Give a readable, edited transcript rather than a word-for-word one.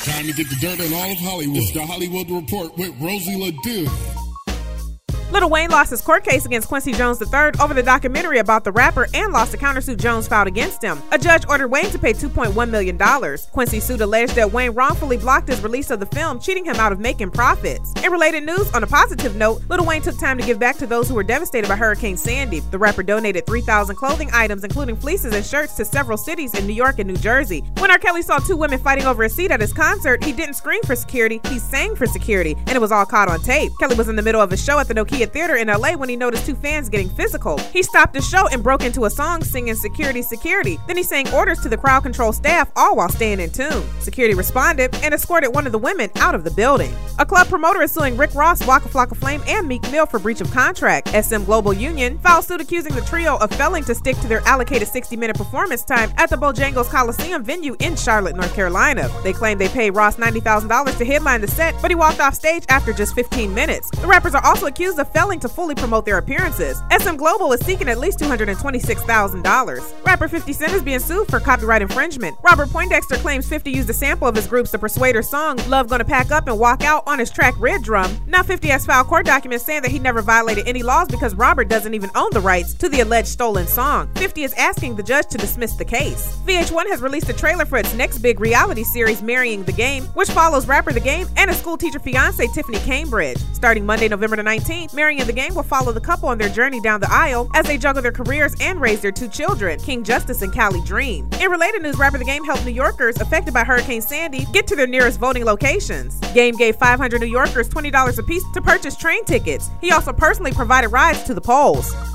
Time to get the dirt on all of Hollywood. It's the Hollywood Report with Rosie LaDue. Lil Wayne lost his court case against Quincy Jones III over the documentary about the rapper and lost a countersuit Jones filed against him. A judge ordered Wayne to pay $2.1 million. Quincy's suit alleged that Wayne wrongfully blocked his release of the film, cheating him out of making profits. In related news, on a positive note, Lil Wayne took time to give back to those who were devastated by Hurricane Sandy. The rapper donated 3,000 clothing items, including fleeces and shirts, to several cities in New York and New Jersey. When R. Kelly saw two women fighting over a seat at his concert, he didn't scream for security, he sang for security, and it was all caught on tape. Kelly was in the middle of a show at the Nokia Theater in LA when he noticed two fans getting physical. He stopped the show and broke into a song singing "Security, Security." Then he sang orders to the crowd control staff, all while staying in tune. Security responded and escorted one of the women out of the building. A club promoter is suing Rick Ross, Waka Flocka Flame, and Meek Mill for breach of contract. SM Global Union filed suit accusing the trio of failing to stick to their allocated 60-minute performance time at the Bojangles Coliseum venue in Charlotte, North Carolina. They claim they paid Ross $90,000 to headline the set, but he walked off stage after just 15 minutes. The rappers are also accused of failing to fully promote their appearances. SM Global is seeking at least $226,000. Rapper 50 Cent is being sued for copyright infringement. Robert Poindexter claims 50 used a sample of his group's The Persuaders song, Love Gonna Pack Up and Walk Out, on his track Red Drum. Now 50 has filed court documents saying that he never violated any laws because Robert doesn't even own the rights to the alleged stolen song. 50 is asking the judge to dismiss the case. VH1 has released a trailer for its next big reality series, Marrying the Game, which follows rapper The Game and his school teacher fiancée Tiffany Cambridge. Starting Monday, November the 19th, Marrying the Game will follow the couple on their journey down the aisle as they juggle their careers and raise their two children, King Justice and Callie Dream. In related news, rapper The Game helped New Yorkers affected by Hurricane Sandy get to their nearest voting locations. Game gave 500 New Yorkers $20 apiece to purchase train tickets. He also personally provided rides to the polls.